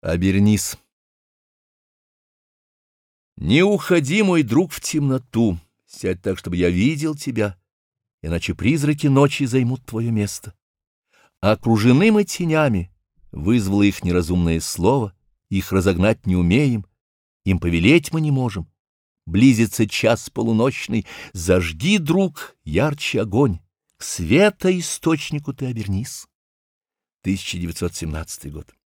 Обернись. Не уходи, мой друг, в темноту, сядь так, чтобы я видел тебя, иначе призраки ночи займут твое место. Окружены мы тенями, вызвало их неразумное слово, их разогнать не умеем, им повелеть мы не можем. Близится час полуночный, зажги, друг, ярче огонь, к света источнику ты обернись. 1917 год.